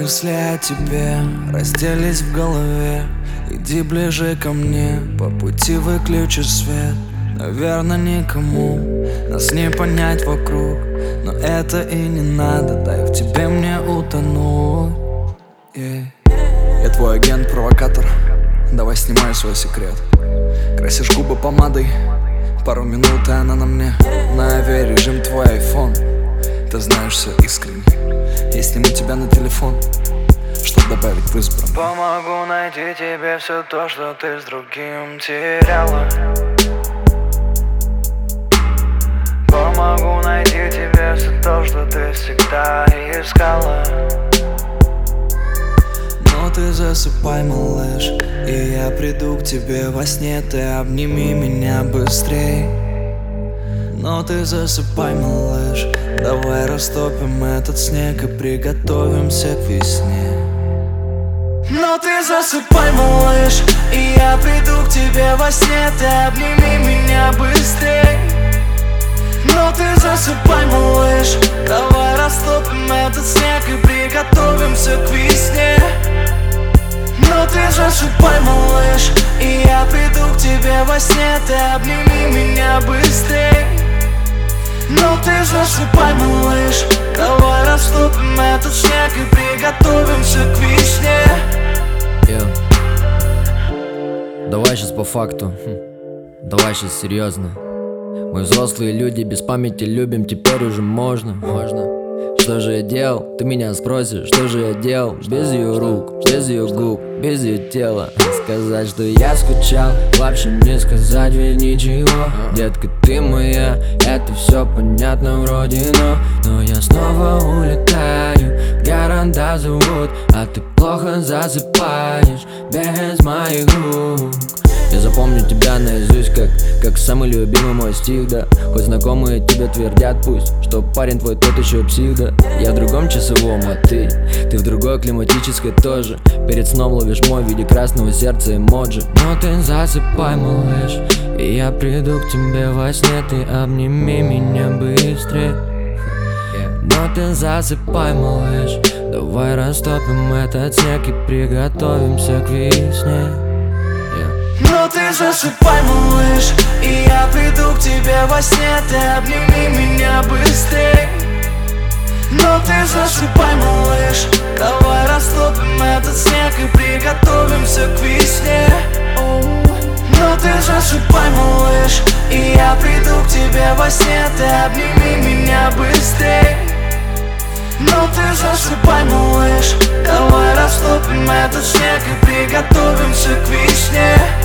мысли о тебе разделись в голове. Иди ближе ко мне, по пути выключи свет. Наверное, никому нас не понять вокруг, но это и не надо, дай в тебе мне утонуть. Я твой агент-провокатор, давай снимай свой секрет. Красишь губы помадой, пару минут и она на мне. На авиарежим твой айфон, ты знаешь все искренне. Я сниму тебя на телефон, чтоб добавить в избран. Помогу найти тебе все то, что ты с другим теряла. Помогу найти тебе все то, что ты всегда искала. Но ты засыпай, малыш, и я приду к тебе во сне. Ты обними меня быстрей. Но ты засыпай, малыш, давай растопим этот снег и приготовимся к весне. Но ты засыпай, малыш, и я приду к тебе во сне. Ты обними меня быстрей. Но ты засыпай, малыш, давай растопим этот снег и приготовимся к весне. Но ты засыпай, малыш, и я приду к тебе во сне. Ты обними меня быстрей. Но ты засыпай, малыш, давай растопим этот снег и приготовимся к весне. Давай сейчас по факту, давай сейчас серьезно. Мы взрослые люди, без памяти любим, теперь уже можно. Что же я делал? Ты меня спросишь, что же я делал? Без ее рук, без ее губ, без ее тела. Сказать, что я скучал, в общем не сказать ведь ничего. Детка, ты моя, это все понятно вроде, но я снова улетаю, города зовут, а ты плохо засыпаешь без моих рук. Я запомню тебя наизусть, как самый любимый мой стих, да. Хоть знакомые тебе твердят пусть, что парень твой тот еще псих, да. Я в другом часовом, а ты в другой климатической тоже. Перед сном ловишь мой в виде красного сердца эмоджи. Но ты засыпай, малыш, и я приду к тебе во сне. Ты обними меня быстрее. Но ты засыпай, малыш, давай растопим этот снег и приготовимся к весне. Но ты засыпай, малыш, и я приду к тебе во сне. Ты обними меня быстрей. Но ты засыпай, малыш, давай растопим этот снег и приготовимся к весне. Но ты засыпай, малыш, и я приду к тебе во сне. Ты обними меня быстрей. Но ты засыпай, малыш, давай растопим этот снег и приготовимся к весне.